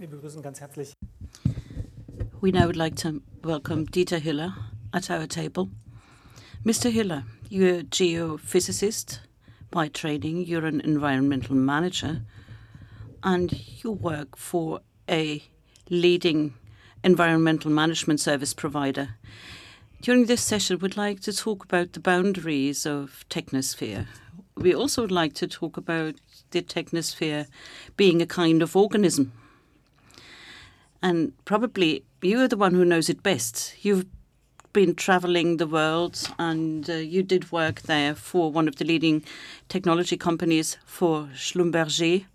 Wir begrüßen ganz herzlich. We now would like to welcome Dieter Hiller at our table. Mr. Hiller, you're a geophysicist by training, you're an environmental manager, and you work for a leading environmental management service provider. During this session, we'd like to talk about the boundaries of technosphere. We also would like to talk about the technosphere being a kind of organism. And probably you are the one who knows it best. You've been traveling the world and you did work there for one of the leading technology companies, for Schlumberger.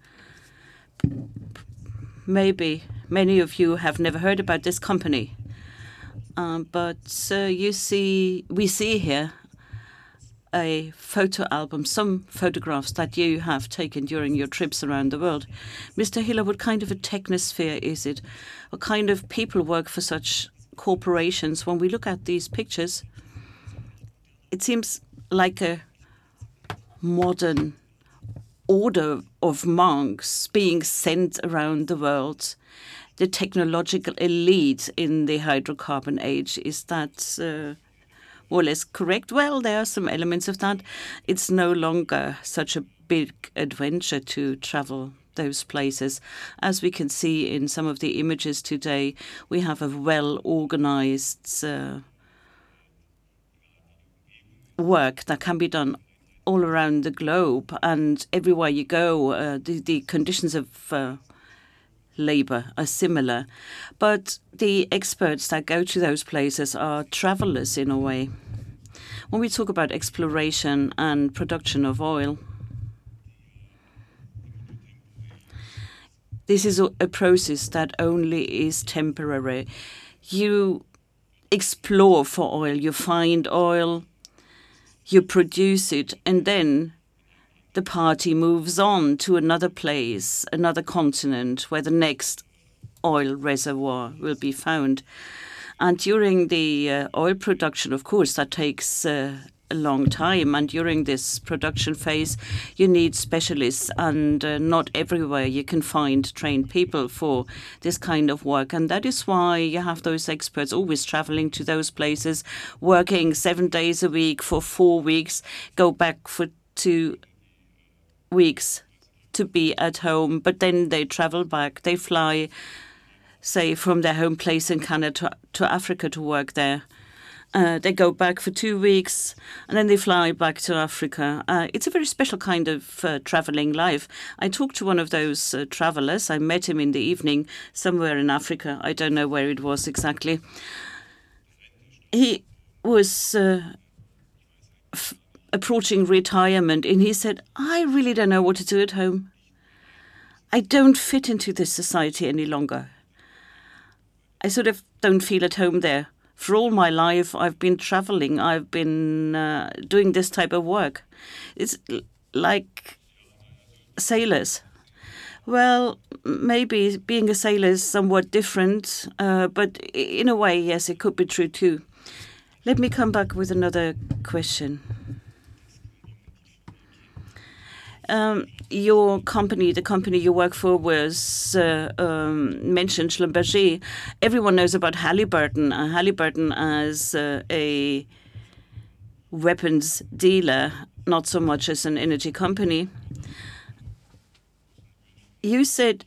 Maybe many of you have never heard about this company. But we see here a photo album, some photographs that you have taken during your trips around the world. Mr. Hiller, what kind of a technosphere is it? What kind of people work for such corporations? When we look at these pictures, it seems like a modern order of monks being sent around the world. The technological elite in the hydrocarbon age. Is that more or less correct? Well, there are some elements of that. It's no longer such a big adventure to travel those places. As we can see in some of the images today, we have a well-organized work that can be done all around the globe, and everywhere you go, the conditions of labor are similar. But the experts that go to those places are travelers in a way. When we talk about exploration and production of oil, this is a process that only is temporary. You explore for oil, you find oil, you produce it, and then the party moves on to another place, another continent, where the next oil reservoir will be found. And during the oil production, of course, that takes a long time. And during this production phase, you need specialists. And not everywhere you can find trained people for this kind of work. And that is why you have those experts always traveling to those places, working 7 days a week for 4 weeks, go back for 2 weeks to be at home, but then they travel back. They fly, say, from their home place in Canada to Africa to work there. They go back for 2 weeks, and then they fly back to Africa. It's a very special kind of traveling life. I talked to one of those travelers. I met him in the evening somewhere in Africa. I don't know where it was exactly. He was approaching retirement, and he said, I really don't know what to do at home. I don't fit into this society any longer. I sort of don't feel at home there. For all my life, I've been traveling. I've been doing this type of work. It's like sailors. Well, maybe being a sailor is somewhat different, but in a way, yes, it could be true too. Let me come back with another question. Your company, the company you work for, was mentioned, Schlumberger. Everyone knows about Halliburton. Halliburton as a weapons dealer, not so much as an energy company. You said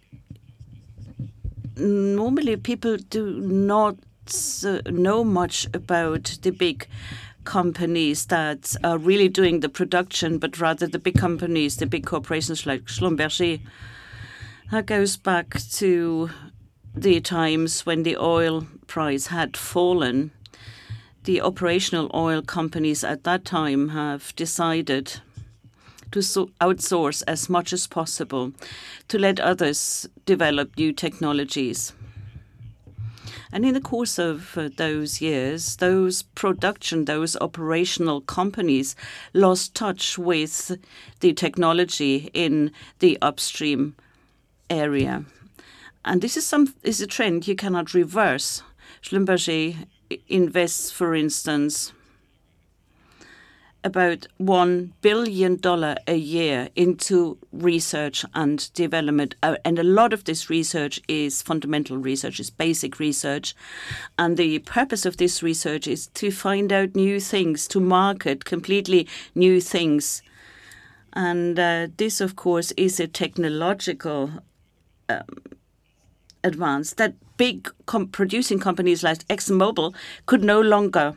normally people do not know much about the big companies that are really doing the production, but rather the big companies, the big corporations like Schlumberger. That goes back to the times when the oil price had fallen. The operational oil companies at that time have decided to outsource as much as possible, to let others develop new technologies. And in the course of those years, those operational companies lost touch with the technology in the upstream area. And this is a trend you cannot reverse. Schlumberger invests, for instance, about $1 billion a year into research and development. And a lot of this research is fundamental research, is basic research. And the purpose of this research is to find out new things, to market completely new things. And this, of course, is a technological advance that big producing companies like ExxonMobil could no longer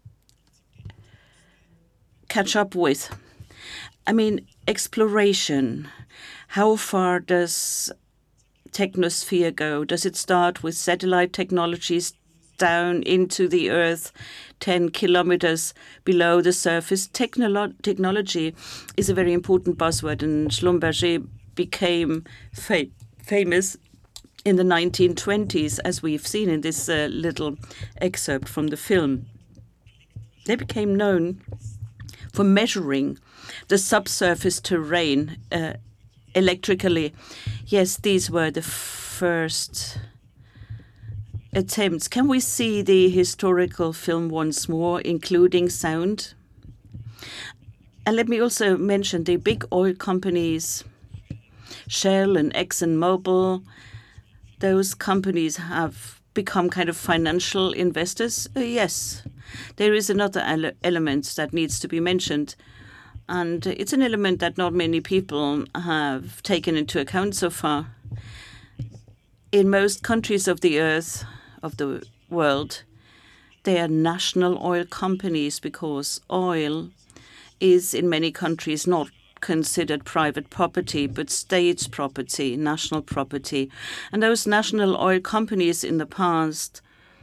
catch up with. I mean, exploration. How far does technosphere go? Does it start with satellite technologies down into the Earth, 10 kilometers below the surface? Technology is a very important buzzword, and Schlumberger became famous in the 1920s, as we've seen in this little excerpt from the film. They became known for measuring the subsurface terrain electrically. Yes, these were the first attempts. Can we see the historical film once more, including sound? And let me also mention the big oil companies, Shell and ExxonMobil. Those companies have become kind of financial investors. Yes, there is another element that needs to be mentioned, and it's an element that not many people have taken into account so far. In most countries of the earth, of the world, they are national oil companies because oil is in many countries not considered private property, but state property, national property. And those national oil companies in the past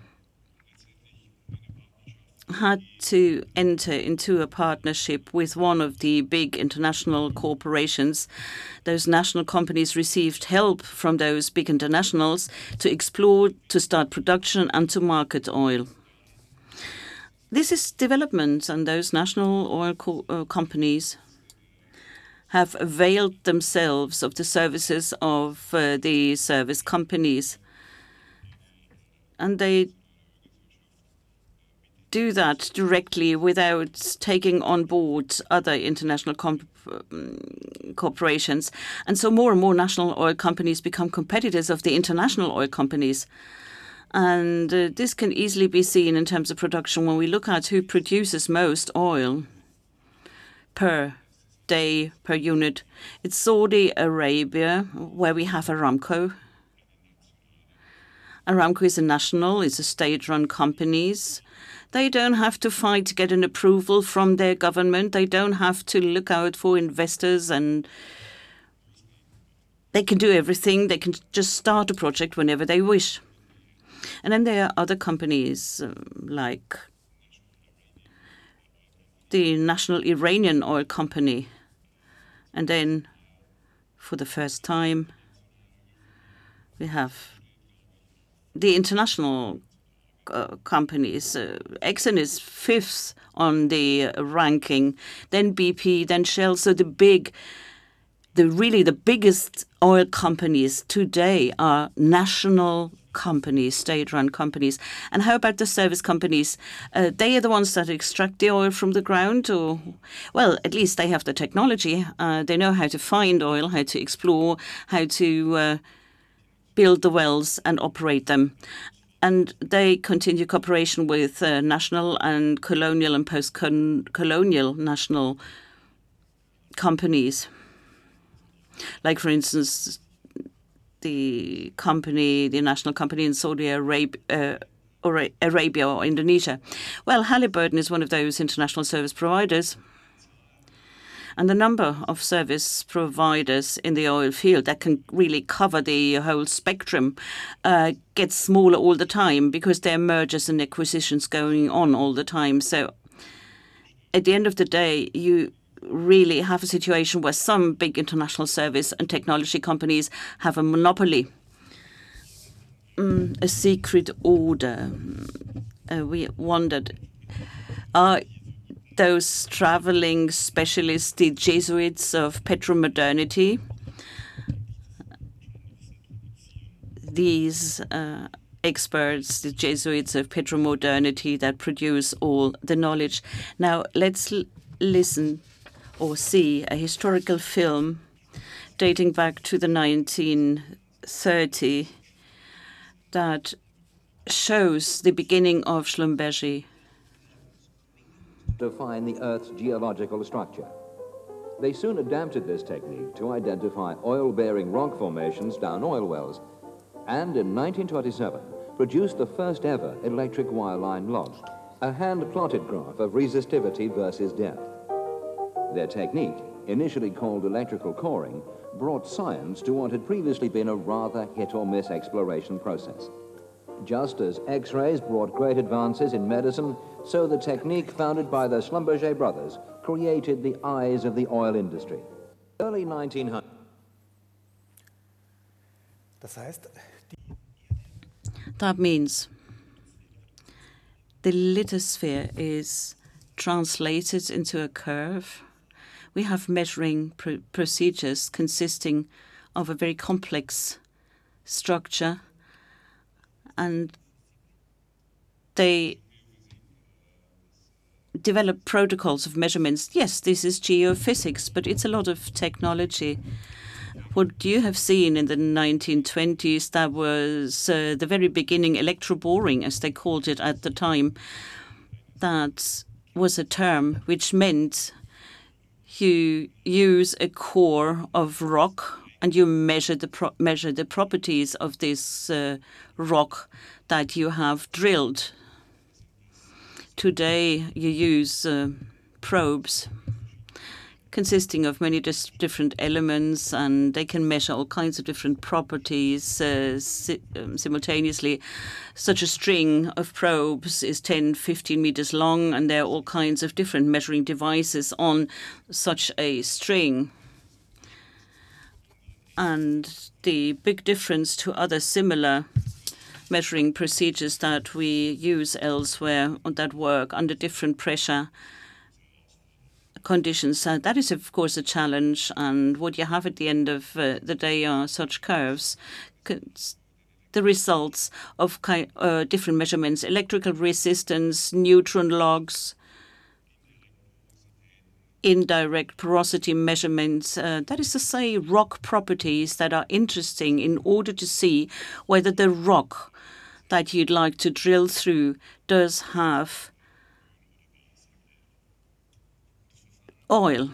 had to enter into a partnership with one of the big international corporations. Those national companies received help from those big internationals to explore, to start production, and to market oil. This is development, and those national oil companies have availed themselves of the services of the service companies. And they do that directly without taking on board other international corporations. And so more and more national oil companies become competitors of the international oil companies. And this can easily be seen in terms of production when we look at who produces most oil per day, per unit. It's Saudi Arabia, where we have Aramco. Aramco is a national, it's a state-run companies. They don't have to fight to get an approval from their government. They don't have to look out for investors, and they can do everything. They can just start a project whenever they wish. And then there are other companies like the National Iranian Oil Company. And then, for the first time, we have the international companies. Exxon is fifth on the ranking, then BP, then Shell. So the biggest oil companies today are national companies, state-run companies. And how about the service companies? They are the ones that extract the oil from the ground, or, well, at least they have the technology. They know how to find oil, how to explore, how to build the wells and operate them. And they continue cooperation with national and colonial and post-colonial national companies. Like, for instance, the national company in Saudi Arabia or Indonesia. Well, Halliburton is one of those international service providers. And the number of service providers in the oil field that can really cover the whole spectrum gets smaller all the time because there are mergers and acquisitions going on all the time. So at the end of the day, you really have a situation where some big international service and technology companies have a monopoly. A secret order. We wondered, are those traveling specialists the Jesuits of petromodernity? These experts, the Jesuits of petromodernity that produce all the knowledge. Now, let's listen or see a historical film dating back to the 1930 that shows the beginning of Schlumberger. Define the Earth's geological structure. They soon adapted this technique to identify oil-bearing rock formations down oil wells, and in 1927 produced the first ever electric wireline log, a hand-plotted graph of resistivity versus depth. Their technique, initially called electrical coring, brought science to what had previously been a rather hit-or-miss exploration process. Just as X-rays brought great advances in medicine, so the technique founded by the Schlumberger brothers created the eyes of the oil industry. Early 1900. That means the lithosphere is translated into a curve. We have measuring procedures consisting of a very complex structure, and they develop protocols of measurements. Yes, this is geophysics, but it's a lot of technology. What you have seen in the 1920s, that was the very beginning electroboring, as they called it at the time. That was a term which meant you use a core of rock and you measure the properties of this rock that you have drilled. Today, you use probes consisting of many different elements, and they can measure all kinds of different properties simultaneously. Such a string of probes is 10, 15 meters long, and there are all kinds of different measuring devices on such a string. And the big difference to other similar measuring procedures that we use elsewhere that work under different pressure conditions. That is, of course, a challenge. And what you have at the end of the day are such curves, the results of different measurements, electrical resistance, neutron logs, indirect porosity measurements, that is to say, rock properties that are interesting in order to see whether the rock that you'd like to drill through does have oil.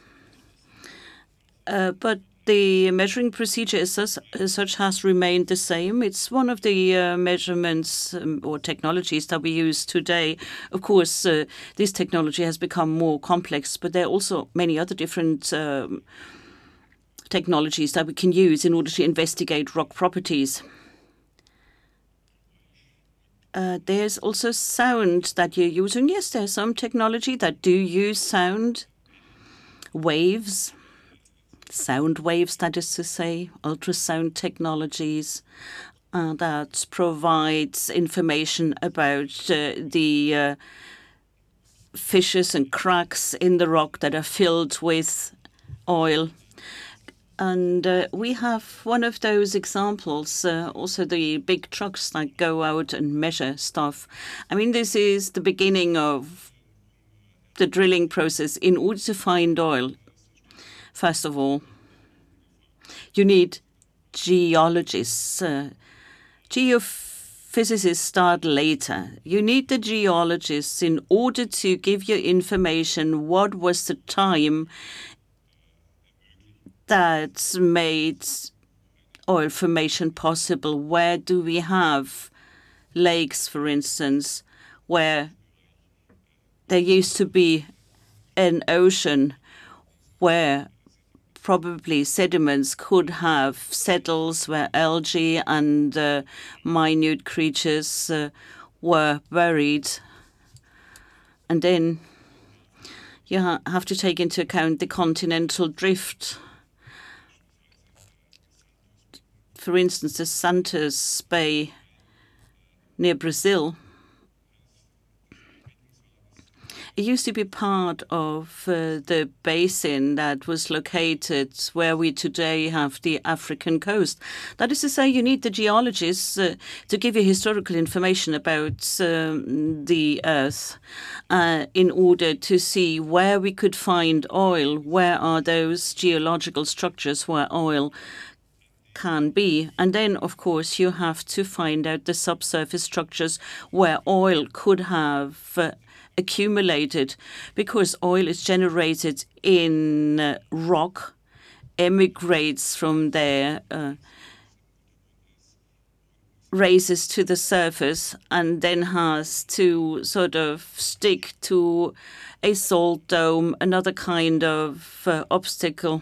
But the measuring procedure as such has remained the same. It's one of the measurements or technologies that we use today. Of course, this technology has become more complex, but there are also many other different technologies that we can use in order to investigate rock properties. There's also sound that you're using. Yes, there's some technology that do use sound waves. Sound waves, that is to say, ultrasound technologies that provides information about the fissures and cracks in the rock that are filled with oil. And we have one of those examples, also the big trucks that go out and measure stuff. I mean, this is the beginning of the drilling process. In order to find oil, first of all, you need geologists. Geophysicists start later. You need the geologists in order to give you information what was the time that made oil formation possible. Where do we have lakes, for instance, where there used to be an ocean where probably sediments could have settled, where algae and minute creatures were buried. And then you have to take into account the continental drift. For instance, the Santos Bay near Brazil It used to be part of the basin that was located where we today have the African coast. That is to say, you need the geologists to give you historical information about the Earth in order to see where we could find oil, where are those geological structures where oil can be. And then, of course, you have to find out the subsurface structures where oil could have accumulated, because oil is generated in rock, emigrates from there, raises to the surface, and then has to sort of stick to a salt dome, another kind of obstacle.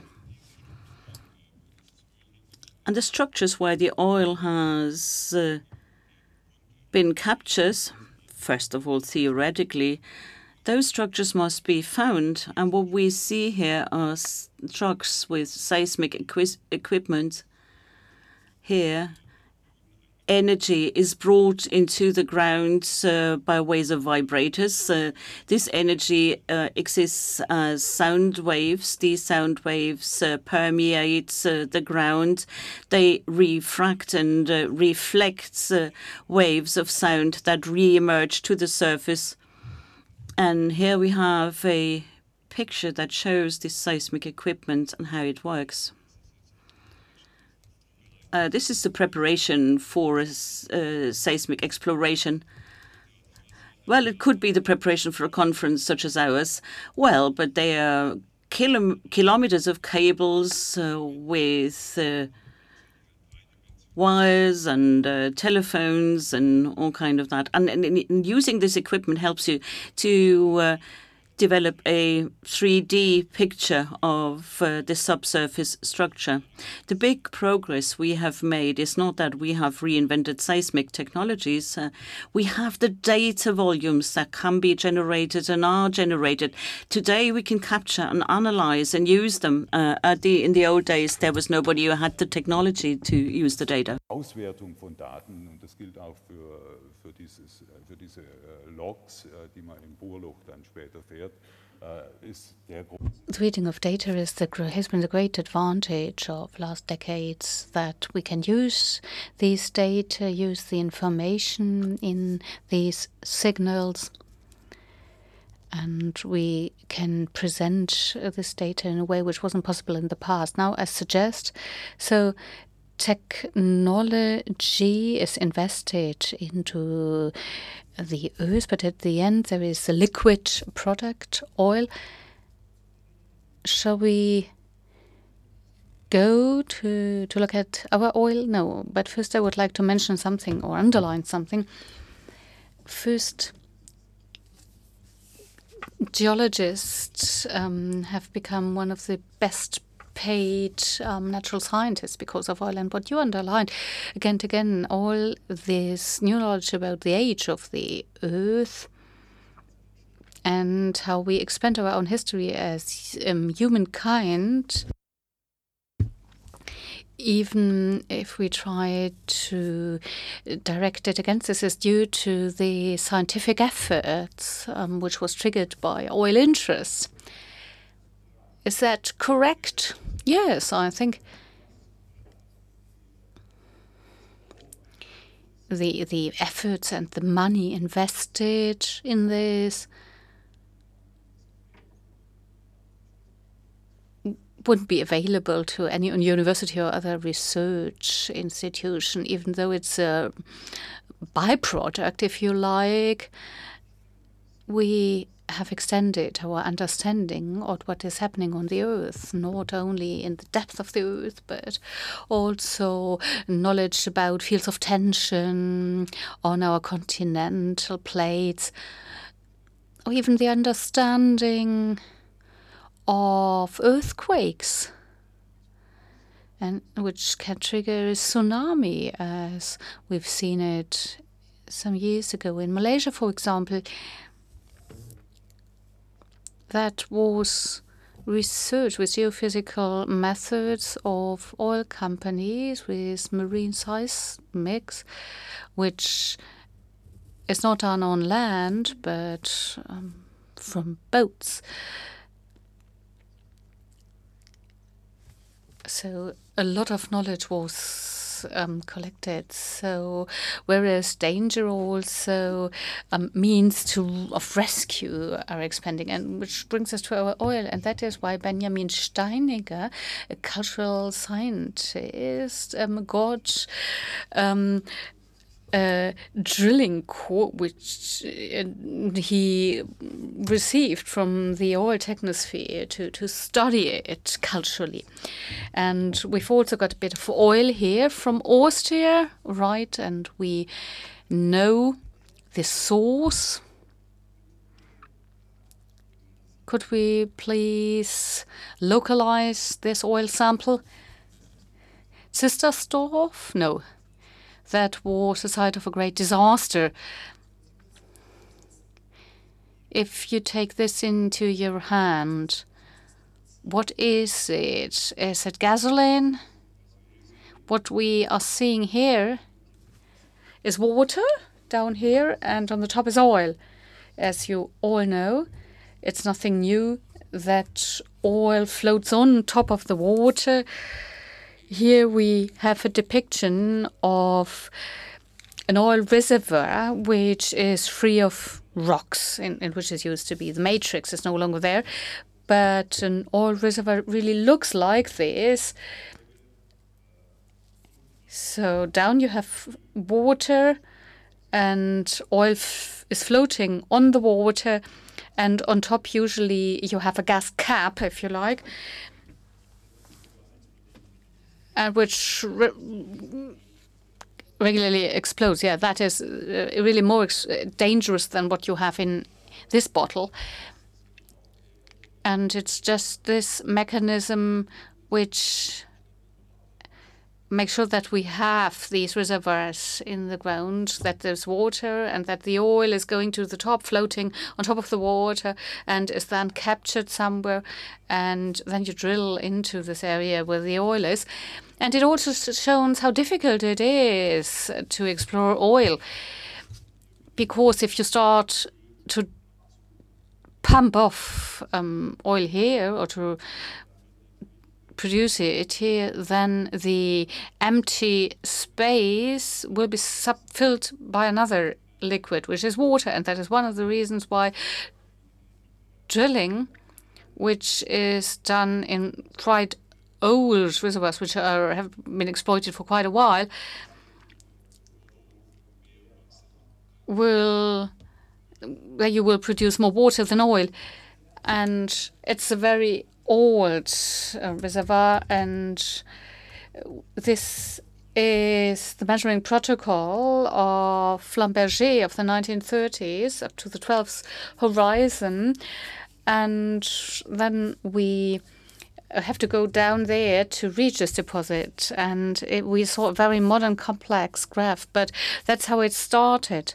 And the structures where the oil has been captured, first of all, theoretically, those structures must be found. And what we see here are trucks with seismic equipment. Here, energy is brought into the ground by ways of vibrators. This energy exists as sound waves. These sound waves permeate the ground. They refract and reflect waves of sound that re-emerge to the surface. And here we have a picture that shows this seismic equipment and how it works. This is the preparation for a seismic exploration. Well, it could be the preparation for a conference such as ours. Well, but they are kilometers of cables with wires and telephones and all kind of that. And using this equipment helps you to develop a 3D picture of the subsurface structure. The big progress we have made is not that we have reinvented seismic technologies. We have the data volumes that can be generated and are generated. Today we can capture and analyze and use them. In the old days, there was nobody who had the technology to use the data. Auswertung von Daten, und das gilt auch für diese Logs, die man im Bohrloch dann später fährt, ist der große. The reading of data has been the great advantage of last decades, that we can use these data, use the information in these signals, and we can present this data in a way which wasn't possible in the past. Now, I suggest, so technology is invested into the earth, but at the end there is a liquid product, oil. Shall we go to look at our oil? No, but first I would like to mention something or underline something. First, geologists have become one of the best paid natural scientists because of oil. And what you underlined again and again, all this new knowledge about the age of the earth and how we expand our own history as humankind, even if we try to direct it against this, is due to the scientific efforts which was triggered by oil interests. Is that correct? Yes, I think the efforts and the money invested in this wouldn't be available to any university or other research institution, even though it's a byproduct, if you like. We have extended our understanding of what is happening on the earth, not only in the depth of the earth, but also knowledge about fields of tension on our continental plates, or even the understanding of earthquakes, and which can trigger a tsunami, as we've seen it some years ago in Malaysia, for example. That was research with geophysical methods of oil companies with marine seismics, which is not done on land, but from boats. So a lot of knowledge was collected. So whereas danger also means of rescue are expanding, and which brings us to our oil, and that is why Benjamin Steiniger, a cultural scientist, got drilling course which he received from the oil technosphere to study it culturally. And we've also got a bit of oil here from Austria, right? And we know the source. Could we please localize this oil sample? Zistersdorf? No. That was a site of a great disaster. If you take this into your hand, what is it? Is it gasoline? What we are seeing here is water down here, and on the top is oil. As you all know, it's nothing new that oil floats on top of the water. Here we have a depiction of an oil reservoir which is free of rocks, in which it used to be. The matrix is no longer there, but an oil reservoir really looks like this. So down you have water, and oil is floating on the water, and on top usually you have a gas cap, if you like, and which regularly explodes. Yeah, that is really more dangerous than what you have in this bottle. And it's just this mechanism which makes sure that we have these reservoirs in the ground, that there's water, and that the oil is going to the top, floating on top of the water, and is then captured somewhere, and then you drill into this area where the oil is. And it also shows how difficult it is to explore oil, because if you start to pump off oil here, or to produce it here, then the empty space will be filled by another liquid, which is water. And that is one of the reasons why drilling, which is done in quite old reservoirs, which have been exploited for quite a while, where you will produce more water than oil. And it's a very old reservoir, and this is the measuring protocol of Flamberger of the 1930s up to the 12th horizon. And then we have to go down there to reach this deposit. And we saw a very modern, complex graph, but that's how it started.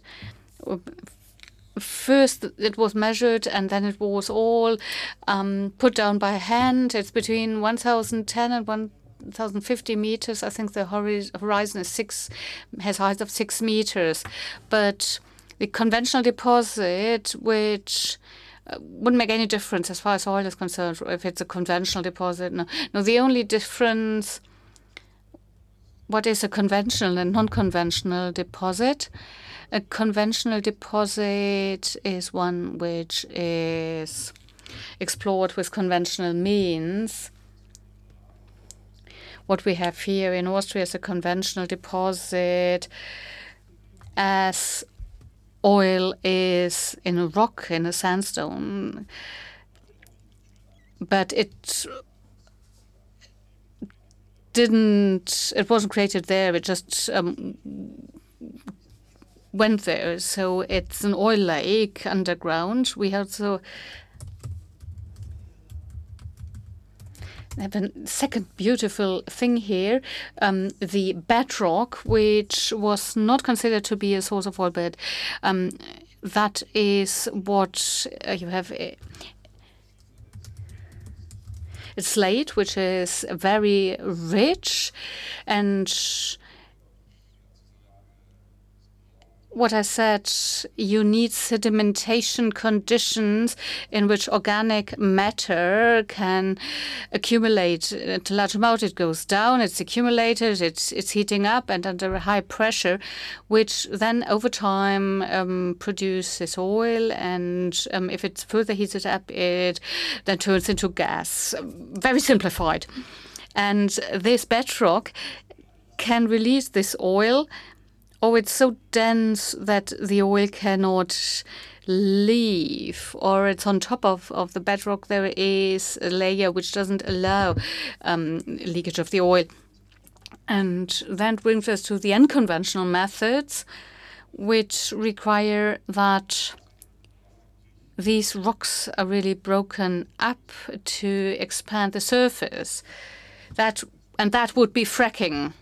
First, it was measured, and then it was all put down by hand. It's between 1,010 and 1,050 meters. I think the horizon has height of 6 meters. But the conventional deposit, which wouldn't make any difference as far as oil is concerned, if it's a conventional deposit. No, the only difference, what is a conventional and non-conventional deposit? A conventional deposit is one which is explored with conventional means. What we have here in Austria is a conventional deposit, as oil is in a rock, in a sandstone. But it wasn't created there, it just went there. So it's an oil lake underground. We also have a second beautiful thing here, the bedrock, which was not considered to be a source of oil, but that is what you have. It's slate, which is very rich, and what I said, you need sedimentation conditions in which organic matter can accumulate at a large amount. It goes down, it's accumulated, it's heating up and under a high pressure, which then over time produces oil, and if it's further heated up, it then turns into gas. Very simplified. And this bedrock can release this oil. Oh, it's so dense that the oil cannot leave, or it's on top of the bedrock. There is a layer which doesn't allow leakage of the oil. And that brings us to the unconventional methods, which require that these rocks are really broken up to expand the surface. That would be fracking.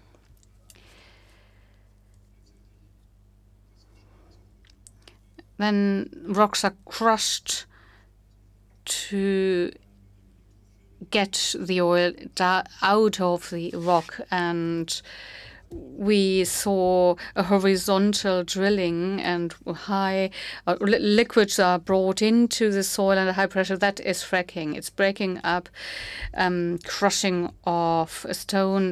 Then rocks are crushed to get the oil out of the rock, and we saw a horizontal drilling, and high liquids are brought into the soil under high pressure. That is fracking. It's breaking up, crushing of a stone.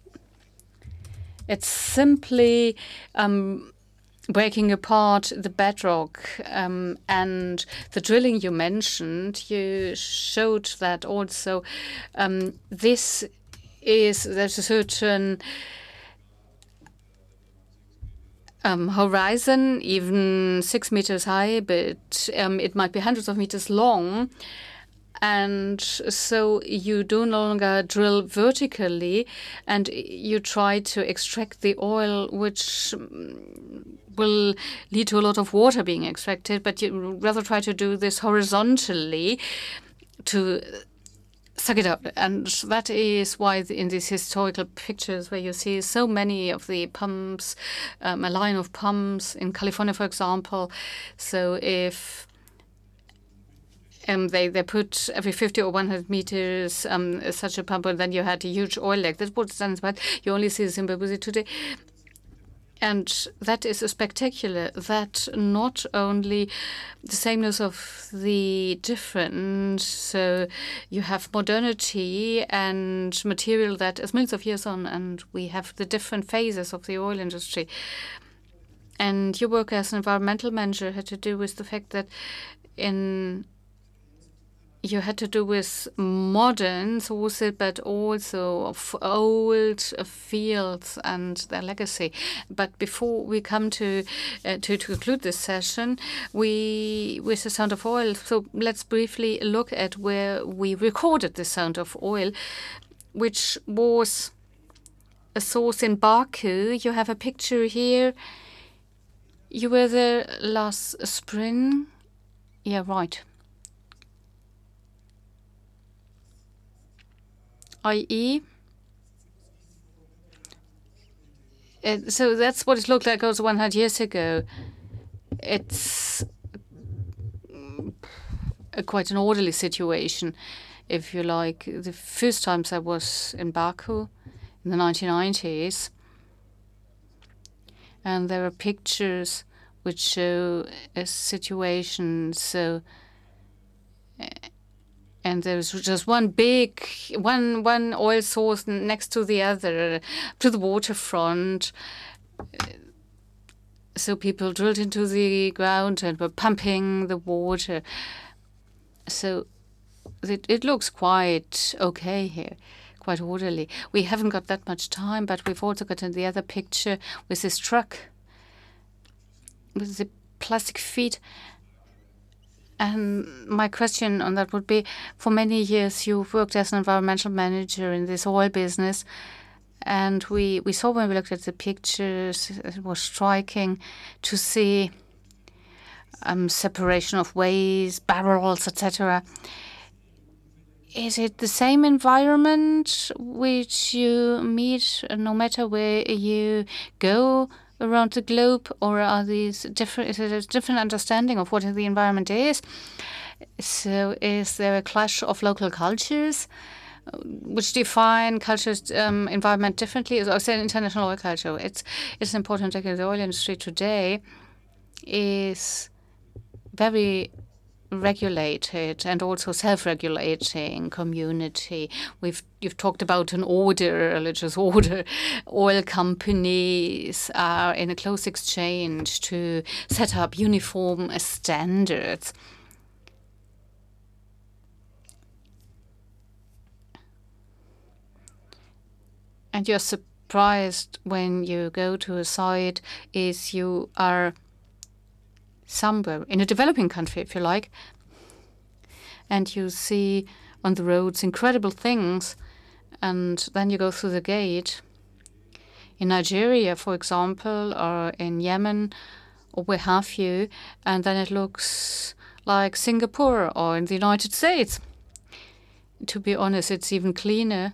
It's simply breaking apart the bedrock, and the drilling you mentioned, you showed that also. There's a certain horizon, even 6 meters high, but it might be hundreds of meters long. And so you do no longer drill vertically, and you try to extract the oil, which will lead to a lot of water being extracted, but you rather try to do this horizontally to suck it up. And that is why in these historical pictures where you see so many of the pumps, a line of pumps in California, for example. So if they put every 50 or 100 meters such a pump, and then you had a huge oil leg. That's what's done, but you only see Zimbabwe today. And that is spectacular, that not only the sameness of the difference, so you have modernity and material that is millions of years on, and we have the different phases of the oil industry. And your work as an environmental manager had to do with the fact that you had to do with modern sources, but also of old fields and their legacy. But before we come to conclude this session, with the Sound of Oil, so let's briefly look at where we recorded the Sound of Oil, which was a source in Baku. You have a picture here. You were there last spring. Yeah, right. i.e., so that's what it looked like also 100 years ago. It's quite an orderly situation, if you like. The first times I was in Baku in the 1990s, and there are pictures which show a situation. So. And there's just one oil source next to the other, to the waterfront. So people drilled into the ground and were pumping the water. So it looks quite okay here, quite orderly. We haven't got that much time, but we've also got the other picture with this truck with the plastic feet. And my question on that would be, for many years you've worked as an environmental manager in this oil business, and we saw when we looked at the pictures, it was striking to see separation of waste, barrels, etc. Is it the same environment which you meet no matter where you go around the globe, or are these different? Is it a different understanding of what the environment is? So, is there a clash of local cultures, which define cultures, environment differently? Or say international oil culture. It's important to look at the oil industry today. is very regulated and also self-regulating community. You've talked about an order, a religious order. Oil companies are in a close exchange to set up uniform standards. And you're surprised when you go to a site is you are somewhere in a developing country, if you like, and you see on the roads incredible things, and then you go through the gate. In Nigeria, for example, or in Yemen, or where have you, and then it looks like Singapore or in the United States. To be honest, it's even cleaner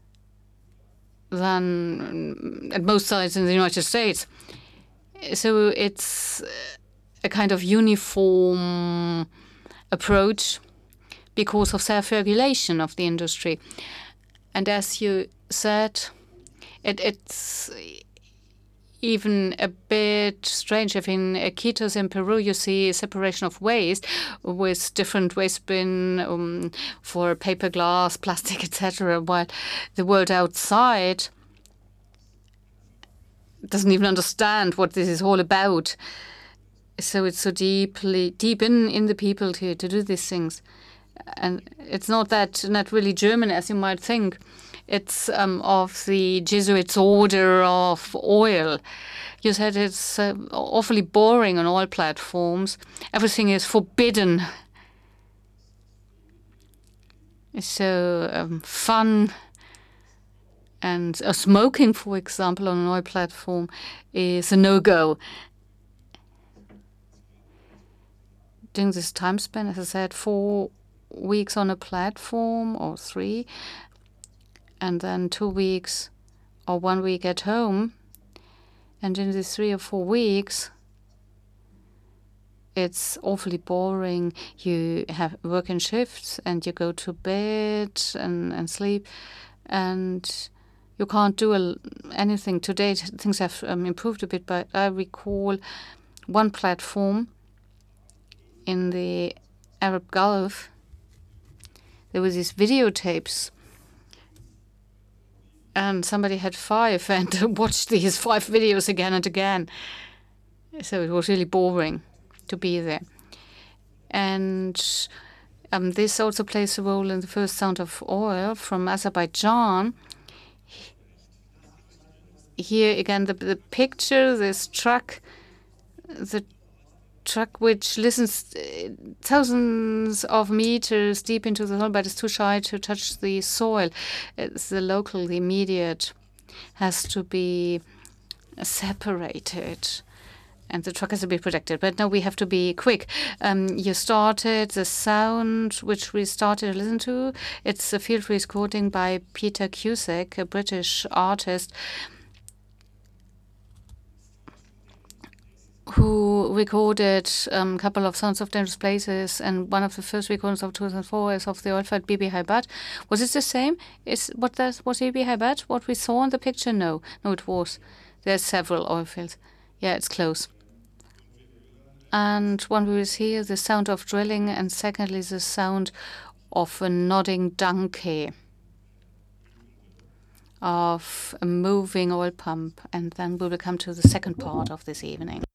than at most sites in the United States. So it's a kind of uniform approach because of self-regulation of the industry. And as you said, it's even a bit strange. If in Iquitos in Peru you see separation of waste with different waste bin for paper, glass, plastic, etc., while the world outside doesn't even understand what this is all about. So it's so deep in the people to do these things. And it's not really German as you might think. It's of the Jesuits' order of oil. You said it's awfully boring on oil platforms. Everything is forbidden. So fun and smoking, for example, on an oil platform is a no-go. During this time span, as I said, 4 weeks on a platform or 3, and then 2 weeks or 1 week at home. And in these 3 or 4 weeks, it's awfully boring. You have work in shifts and you go to bed and sleep, and you can't do anything. Today, things have improved a bit, but I recall one platform in the Arab Gulf. There were these videotapes, and somebody had 5 and watched these 5 videos again and again. So it was really boring to be there. And this also plays a role in the first Sound of Oil from Azerbaijan. Here again, the picture, this truck, the truck which listens thousands of meters deep into the soil, but is too shy to touch the soil. It's the local, the immediate, has to be separated, and the truck has to be protected. But now we have to be quick. You started the sound, which we started to listen to. It's a field recording by Peter Cusack, a British artist, who recorded a couple of Sounds of Dangerous Places, and one of the first recordings of 2004 is of the oil-fired Bibi Heibat. Was it the same? Was Bibi Heibat what we saw in the picture? No, it was. There's several oil fields. Yeah, it's close. And one we will hear the sound of drilling, and secondly the sound of a nodding donkey, of a moving oil pump, and then we will come to the second part of this evening.